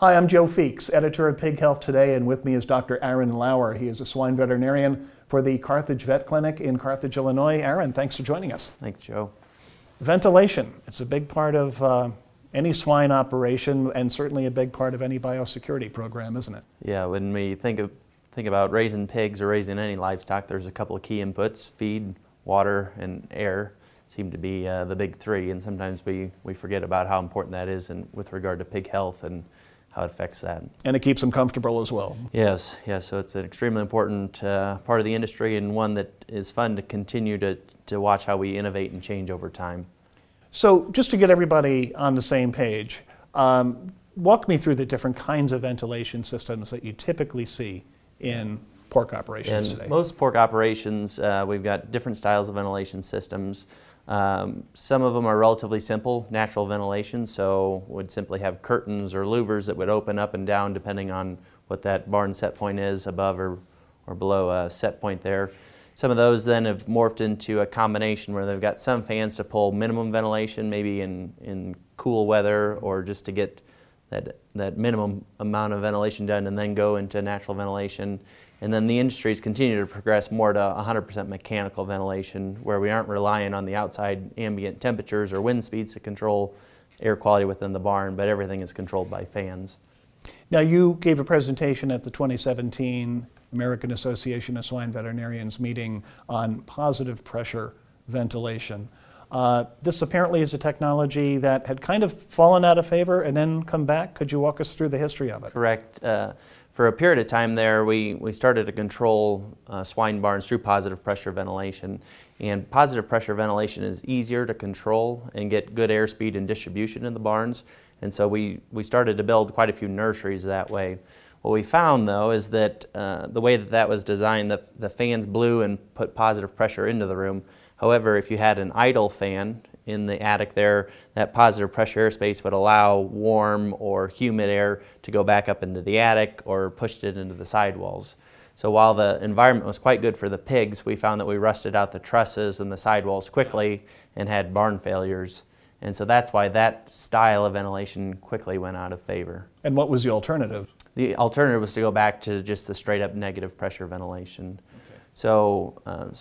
Hi, I'm Joe Feeks, editor of Pig Health Today, and with me is Dr. Aaron Lauer. He is a swine veterinarian for the Carthage Vet Clinic in Carthage, Illinois. Aaron, thanks for joining us. Thanks, Joe. Ventilation. It's a big part of any swine operation and certainly a big part of any biosecurity program, isn't it? Yeah, when we think about raising pigs or raising any livestock, there's a couple of key inputs: feed, water, and air seem to be the big three, and sometimes we forget about how important that is with regard to pig health and how it affects that. And it keeps them comfortable as well. Yes, so it's an extremely important part of the industry, and one that is fun to continue to watch how we innovate and change over time. So just to get everybody on the same page, walk me through the different kinds of ventilation systems that you typically see in pork operations today. Most pork operations, we've got different styles of ventilation systems. Some of them are relatively simple, natural ventilation, so would simply have curtains or louvers that would open up and down depending on what that barn set point is, above or below a set point there. Some of those then have morphed into a combination where they've got some fans to pull minimum ventilation, maybe in cool weather, or just to get that minimum amount of ventilation done and then go into natural ventilation. And then the industries continue to progress more to 100% mechanical ventilation, where we aren't relying on the outside ambient temperatures or wind speeds to control air quality within the barn, but everything is controlled by fans. Now, you gave a presentation at the 2017 American Association of Swine Veterinarians meeting on positive pressure ventilation. This apparently is a technology that had kind of fallen out of favor and then come back. Could you walk us through the history of it? Correct. For a period of time there, we started to control swine barns through positive pressure ventilation. And positive pressure ventilation is easier to control and get good airspeed and distribution in the barns. And so we started to build quite a few nurseries that way. What we found, though, is that the way that was designed, the fans blew and put positive pressure into the room. However, if you had an idle fan in the attic there, that positive pressure airspace would allow warm or humid air to go back up into the attic or pushed it into the sidewalls. So while the environment was quite good for the pigs, we found that we rusted out the trusses and the sidewalls quickly and had barn failures. And so that's why that style of ventilation quickly went out of favor. And what was the alternative? The alternative was to go back to just the straight up negative pressure ventilation. So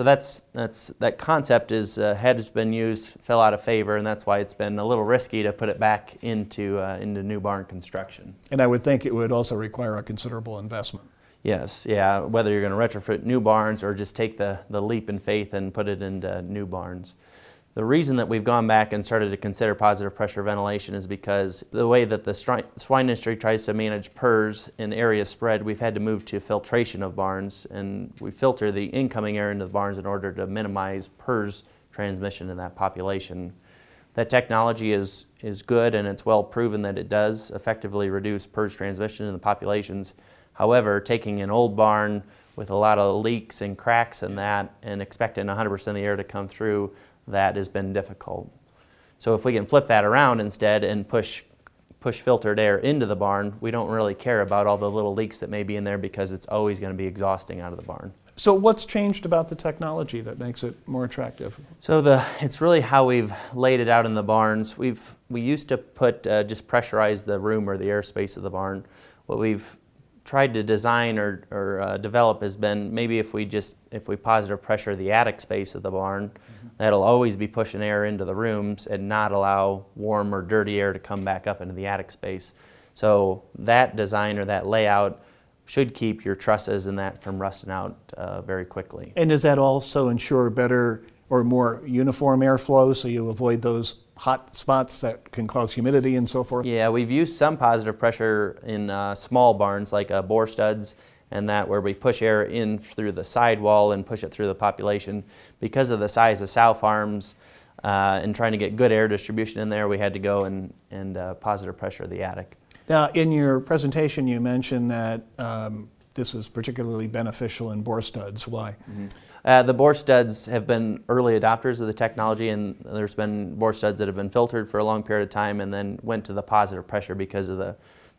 that concept has been used, fell out of favor, and that's why it's been a little risky to put it back into new barn construction. And I would think it would also require a considerable investment. Yes, yeah, whether you're going to retrofit new barns or just take the leap in faith and put it into new barns. The reason that we've gone back and started to consider positive pressure ventilation is because the way that the swine industry tries to manage PRRS and area spread, we've had to move to filtration of barns, and we filter the incoming air into the barns in order to minimize PRRS transmission in that population. That technology is good, and it's well proven that it does effectively reduce PRRS transmission in the populations. However, taking an old barn with a lot of leaks and cracks in that and expecting 100% of the air to come through, that has been difficult. So if we can flip that around instead and push filtered air into the barn, we don't really care about all the little leaks that may be in there because it's always going to be exhausting out of the barn. So what's changed about the technology that makes it more attractive? So it's really how we've laid it out in the barns. We used to just pressurize the room or the airspace of the barn. What we've tried to design or develop has been maybe if we positive pressure the attic space of the barn, that'll always be pushing air into the rooms and not allow warm or dirty air to come back up into the attic space. So that design or that layout should keep your trusses and that from rusting out very quickly. And does that also ensure better or more uniform airflow so you avoid those hot spots that can cause humidity and so forth? Yeah, we've used some positive pressure in small barns like boar studs and that, where we push air in through the sidewall and push it through the population. Because of the size of sow farms and trying to get good air distribution in there, we had to go and positive pressure the attic. Now, in your presentation, you mentioned that this is particularly beneficial in boar studs. Why? The boar studs have been early adopters of the technology, and there's been boar studs that have been filtered for a long period of time and then went to the positive pressure because of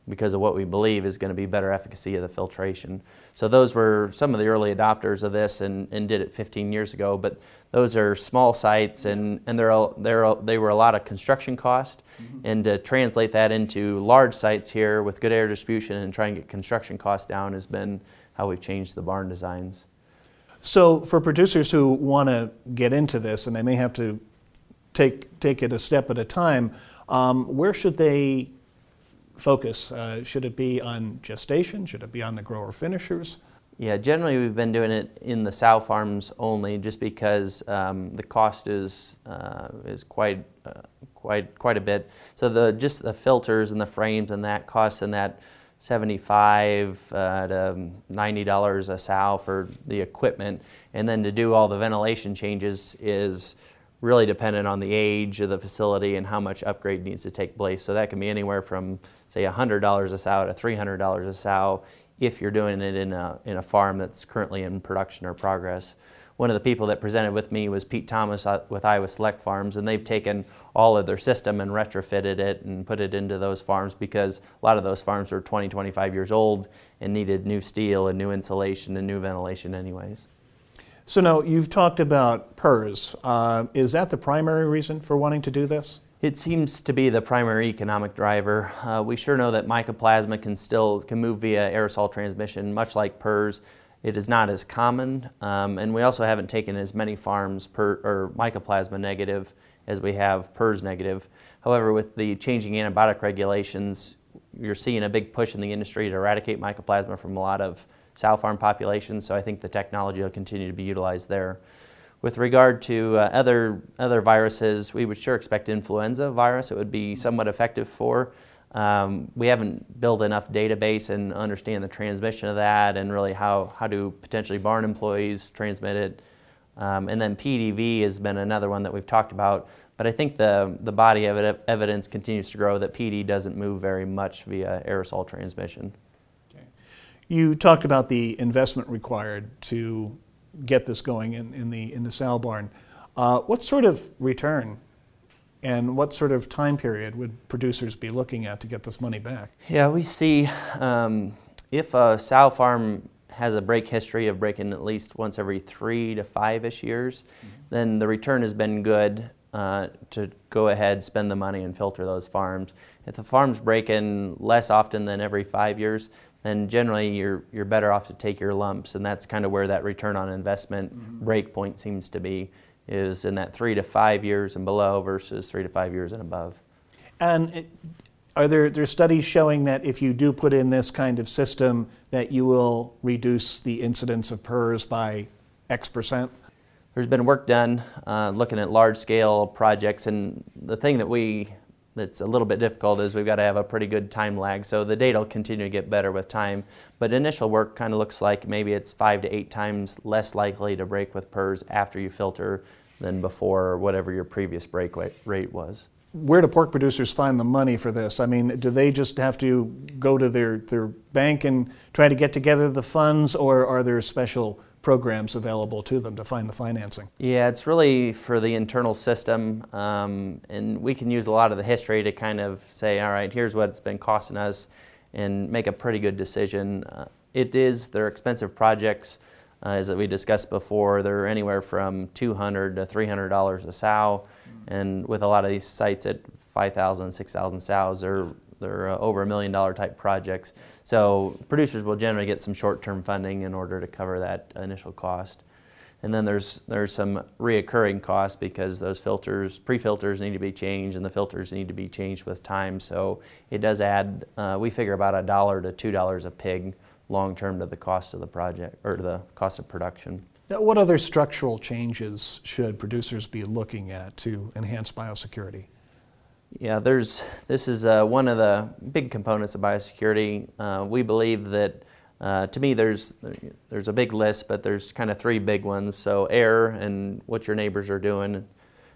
because of what we believe is going to be better efficacy of the filtration. So those were some of the early adopters of this and did it 15 years ago, but those are small sites and they were a lot of construction cost, and to translate that into large sites here with good air distribution and try and get construction costs down has been how we've changed the barn designs. So for producers who want to get into this, and they may have to take it a step at a time, where should they focus? Should it be on gestation? Should it be on the grower finishers? Yeah, generally we've been doing it in the sow farms only, just because the cost is quite a bit. So just the filters and the frames and that cost in that $75 to $90 a sow for the equipment, and then to do all the ventilation changes is really dependent on the age of the facility and how much upgrade needs to take place. So that can be anywhere from, say, $100 a sow to $300 a sow if you're doing it in a farm that's currently in production or progress. One of the people that presented with me was Pete Thomas with Iowa Select Farms, and they've taken all of their system and retrofitted it and put it into those farms because a lot of those farms were 20, 25 years old and needed new steel and new insulation and new ventilation anyways. So now, you've talked about PRRS. Is that the primary reason for wanting to do this? It seems to be the primary economic driver. We sure know that mycoplasma can move via aerosol transmission, much like PRRS. It is not as common, and we also haven't taken as many farms mycoplasma negative as we have PRRS negative. However, with the changing antibiotic regulations, you're seeing a big push in the industry to eradicate mycoplasma from a lot of sow farm populations, so I think the technology will continue to be utilized there. With regard to other viruses, we would sure expect influenza virus. It would be somewhat effective for. We haven't built enough database and understand the transmission of that and really how do potentially barn employees transmit it. And then PDV has been another one that we've talked about, but I think the body of evidence continues to grow that PD doesn't move very much via aerosol transmission. You talked about the investment required to get this going in the sow barn. What sort of return and what sort of time period would producers be looking at to get this money back? Yeah, we see if a sow farm has a break history of breaking at least once every 3 to 5-ish years, then the return has been good to go ahead, spend the money, and filter those farms. If the farm's breaking less often than every 5 years, then generally you're better off to take your lumps, and that's kind of where that return on investment break point seems to be, is in that 3 to 5 years and below versus 3 to 5 years and above. And are there studies showing that if you do put in this kind of system that you will reduce the incidence of PRRS by X%? There's been work done looking at large-scale projects, and the thing that's a little bit difficult is we've got to have a pretty good time lag, so the data will continue to get better with time. But initial work kind of looks like maybe it's 5 to 8 times less likely to break with PRRS after you filter than before, or whatever your previous break rate was. Where do pork producers find the money for this? I mean, do they just have to go to their bank and try to get together the funds, or are there special programs available to them to find the financing? Yeah, it's really for the internal system, and we can use a lot of the history to kind of say, all right, here's what it's been costing us, and make a pretty good decision. They're expensive projects, as we discussed before. They're anywhere from $200 to $300 a sow, and with a lot of these sites at 5,000, 6,000 sows, they're over $1 million type projects. So producers will generally get some short-term funding in order to cover that initial cost. And then there's some reoccurring costs because those pre-filters need to be changed, and the filters need to be changed with time. So it does add, we figure about $1 to $2 a pig long-term to the cost of the project, or to the cost of production. Now, what other structural changes should producers be looking at to enhance biosecurity? Yeah, this is one of the big components of biosecurity. We believe that, to me, there's a big list, but there's kind of 3 big ones. So air and what your neighbors are doing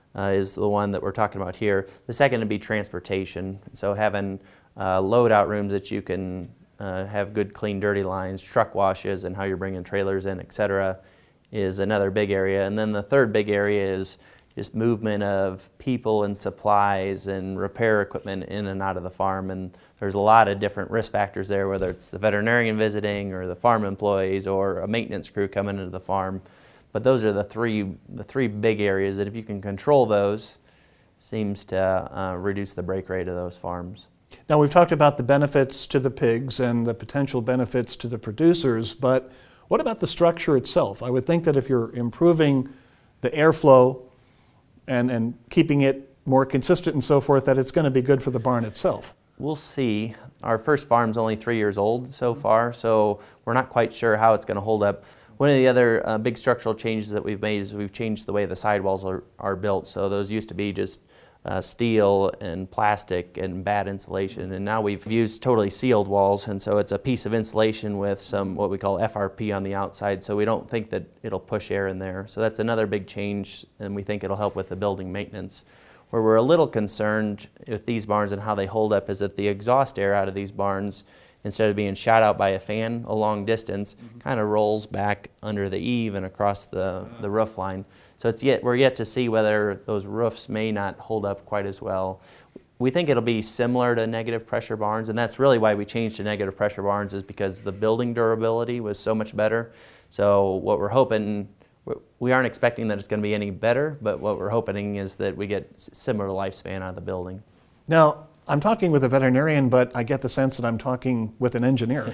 is the one that we're talking about here. The second would be transportation. So having load-out rooms that you can have good, clean, dirty lines, truck washes, and how you're bringing trailers in, etc., is another big area. And then the third big area is just movement of people and supplies and repair equipment in and out of the farm. And there's a lot of different risk factors there, whether it's the veterinarian visiting or the farm employees or a maintenance crew coming into the farm. But those are the three big areas that if you can control those, seems to reduce the break rate of those farms. Now, we've talked about the benefits to the pigs and the potential benefits to the producers, but what about the structure itself? I would think that if you're improving the airflow and keeping it more consistent and so forth, that it's going to be good for the barn itself. We'll see. Our first farm's only 3 years old so far, so we're not quite sure how it's going to hold up. One of the other big structural changes that we've made is we've changed the way the sidewalls are built. So those used to be just steel and plastic and bad insulation, and now we've used totally sealed walls, and so it's a piece of insulation with some what we call FRP on the outside, so we don't think that it'll push air in there. So that's another big change, and we think it'll help with the building maintenance. Where we're a little concerned with these barns and how they hold up is that the exhaust air out of these barns, instead of being shot out by a fan a long distance, kind of rolls back under the eave and across the roof line. So we're yet to see whether those roofs may not hold up quite as well. We think it'll be similar to negative pressure barns, and that's really why we changed to negative pressure barns, is because the building durability was so much better. So what we're hoping, we aren't expecting that it's going to be any better, but what we're hoping is that we get similar lifespan out of the building. Now, I'm talking with a veterinarian, but I get the sense that I'm talking with an engineer.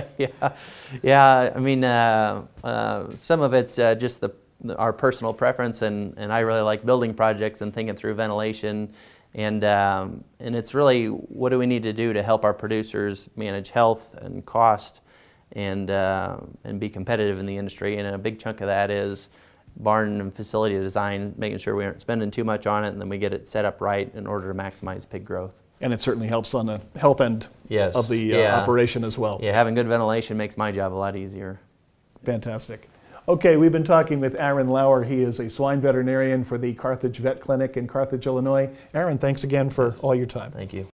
Yeah. I mean, some of it's just our personal preference, and I really like building projects and thinking through ventilation, and it's really what do we need to do to help our producers manage health and cost and be competitive in the industry. And a big chunk of that is barn and facility design, making sure we aren't spending too much on it, and then we get it set up right in order to maximize pig growth. And it certainly helps on the health end Yes. of the operation as well. Yeah, having good ventilation makes my job a lot easier. Fantastic. Okay, we've been talking with Aaron Lauer. He is a swine veterinarian for the Carthage Vet Clinic in Carthage, Illinois. Aaron, thanks again for all your time. Thank you.